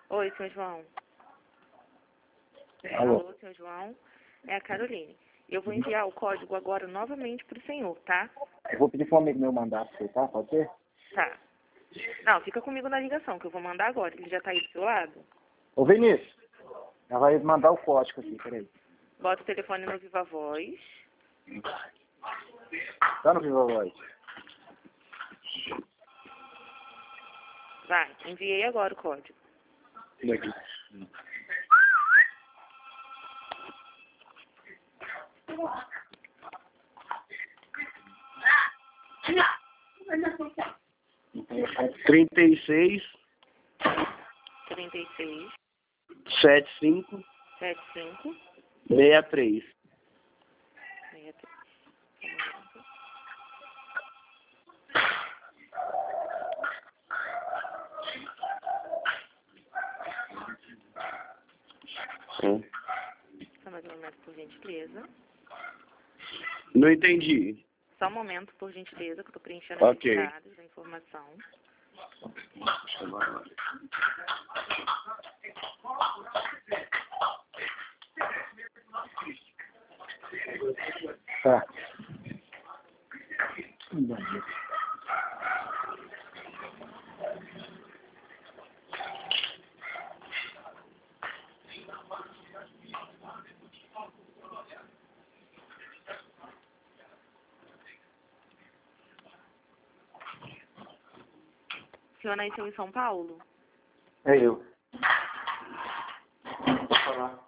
Oi, senhor João. Alô? Alô, senhor João. É a Caroline. Eu vou enviar o código agora novamente pro senhor, tá? Eu vou pedir para um amigo meu mandar para você, tá? Pode ser? Tá. Não, fica comigo na ligação, que eu vou mandar agora. Ele já tá aí do seu lado? Ô, Vinícius, ela vai mandar o código aqui, peraí. Bota o telefone no Viva Voz. Tá no Viva Voz? Vai, enviei agora o código. Daqui. Trinta e seis, 36 75, 75 63. 63. Só mais um momento, por gentileza. Não entendi. Só um momento, por gentileza, que eu tô preenchendo aqui Ok. os dados da informação. Tá. O senhor nasceu em São Paulo? É eu. Pode falar.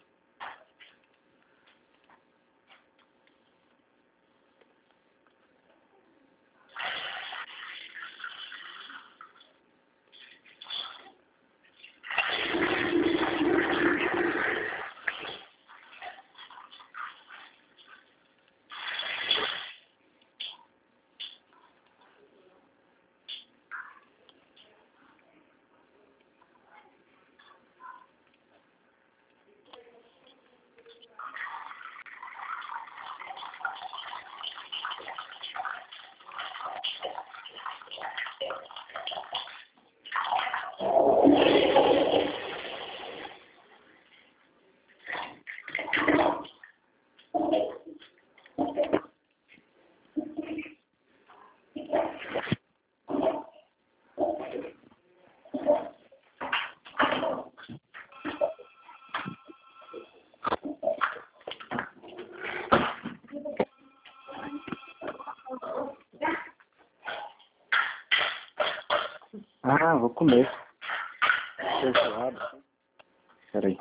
Ah, vou comer. Feijoada. Peraí.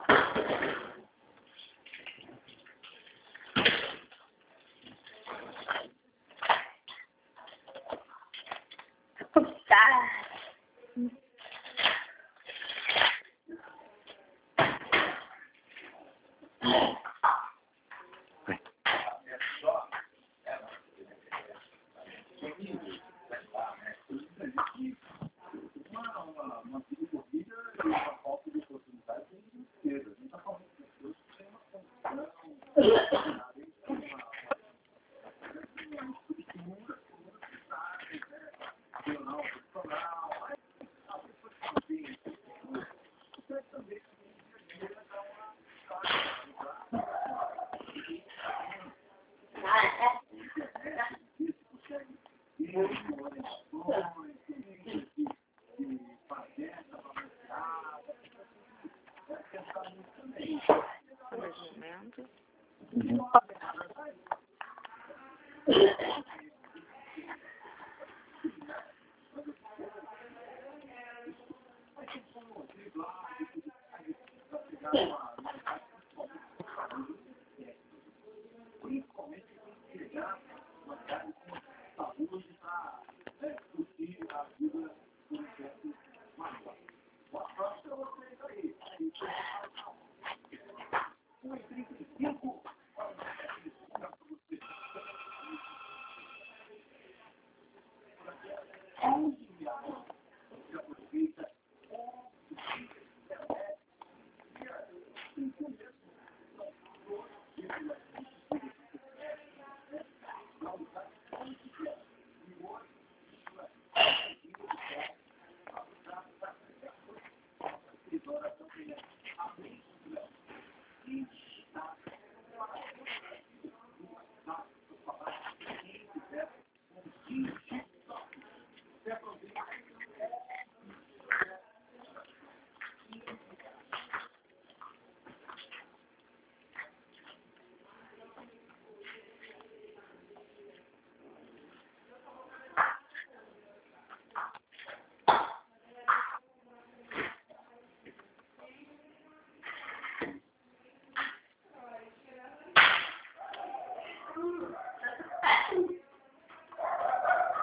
Só mais um momento.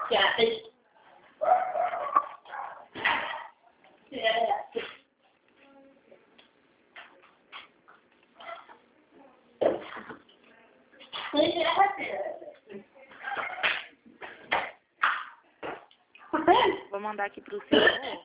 Vou mandar aqui para o senhor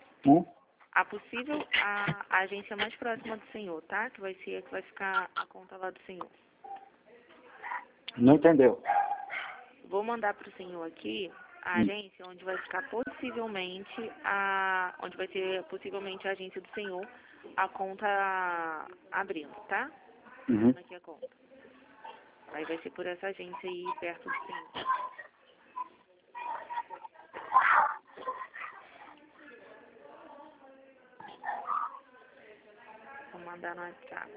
a agência mais próxima do senhor, tá? Que vai ser a que vai ficar a conta lá do senhor. Não entendeu? Vou mandar para o senhor aqui a agência onde vai ficar possivelmente onde vai ser possivelmente a agência do senhor a conta abrindo, tá? Aqui a conta. Aí vai ser por essa agência aí perto do senhor. Vou mandar no WhatsApp.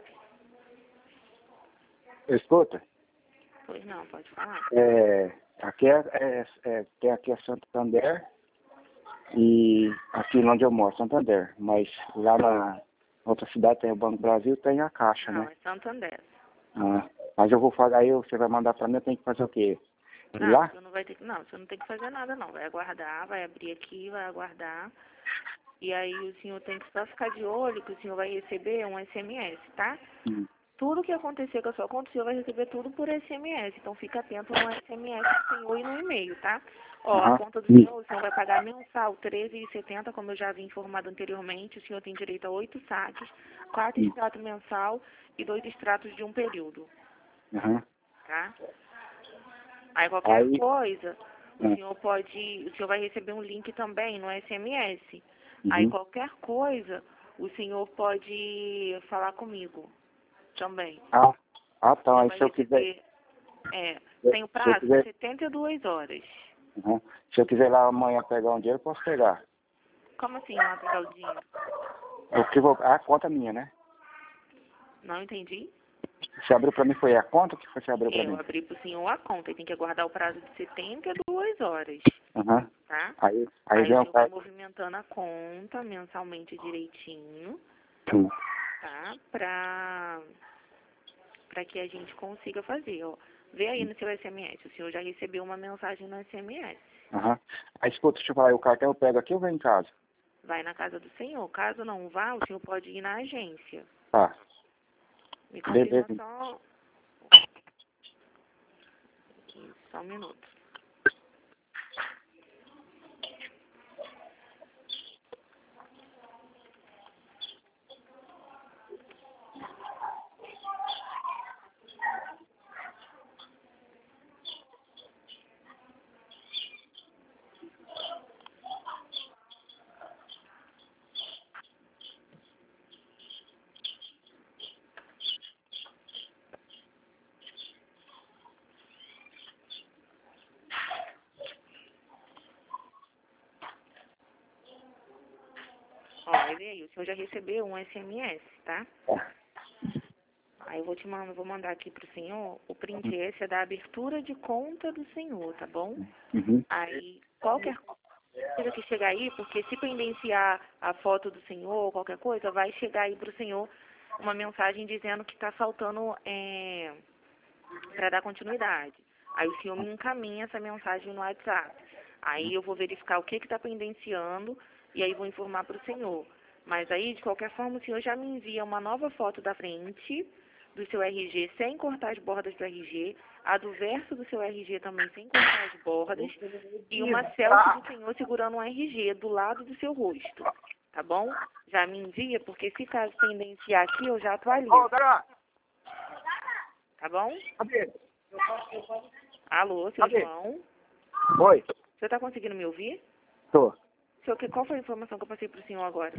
Escuta. Pois não, pode falar. Aqui tem aqui a Santander e aqui onde eu moro, Santander. Mas lá na outra cidade tem o Banco do Brasil, tem a Caixa, Não, né? é Santander. Mas eu vou fazer, aí você vai mandar pra mim, eu tenho que fazer o quê? Ir Não, lá? você não tem que fazer nada não. Vai aguardar, vai abrir aqui, vai aguardar. E aí o senhor tem que só ficar de olho que o senhor vai receber um SMS, tá? Tudo que acontecer com a sua conta, o senhor vai receber tudo por SMS. Então fica atento no SMS do senhor e no e-mail, tá? A conta do senhor, o senhor vai pagar mensal R$13,70, como eu já havia informado anteriormente. O senhor tem direito a 8 saques, 4 extratos mensal e 2 extratos de um período. Tá? Aí qualquer coisa, o senhor vai receber um link também no SMS. Aí qualquer coisa, o senhor pode falar comigo também. Então, aí se eu quiser... Tem o prazo de 72 horas. Se eu quiser lá amanhã pegar um dinheiro, eu posso pegar. Como assim lá pegar o dinheiro? A conta minha, né? Não entendi. Você abriu pra mim, foi a conta que você abriu pra mim? Eu abri pro senhor a conta e tem que aguardar o prazo de 72 horas. Tá? Aí o vem senhor vai movimentando a conta mensalmente direitinho. Tá? Pra que a gente consiga fazer, ó. Vê aí no seu SMS, o senhor já recebeu uma mensagem no SMS. Aí escuta, deixa eu falar, o cartão eu pego aqui ou vem em casa? Vai na casa do senhor. Caso não vá, o senhor pode ir na agência. Tá. Me confirma só um minuto. Ó, aí, o senhor já recebeu um SMS, tá? Aí eu vou mandar aqui pro senhor o print esse é da abertura de conta do senhor, tá bom? Aí qualquer coisa que chegar aí, porque se pendenciar a foto do senhor ou qualquer coisa, vai chegar aí pro senhor uma mensagem dizendo que tá faltando para dar continuidade. Aí o senhor me encaminha essa mensagem no WhatsApp. Aí eu vou verificar o que está pendenciando e aí vou informar para o senhor. Mas aí, de qualquer forma, o senhor já me envia uma nova foto da frente do seu RG sem cortar as bordas do RG, a do verso do seu RG também sem cortar as bordas e uma selfie do senhor segurando um RG do lado do seu rosto. Tá bom? Já me envia, porque se caso pendenciar aqui, eu já atualizo. Tá bom? Alô, seu João? Oi. O senhor está conseguindo me ouvir? Tô. Qual foi a informação que eu passei para o senhor agora?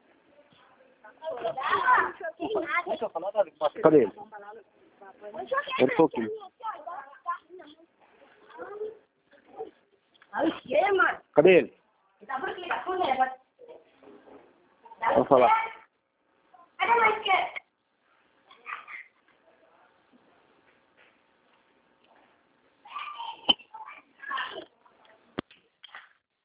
Cadê ele? Ele ficou aqui. Cadê ele? Vou falar.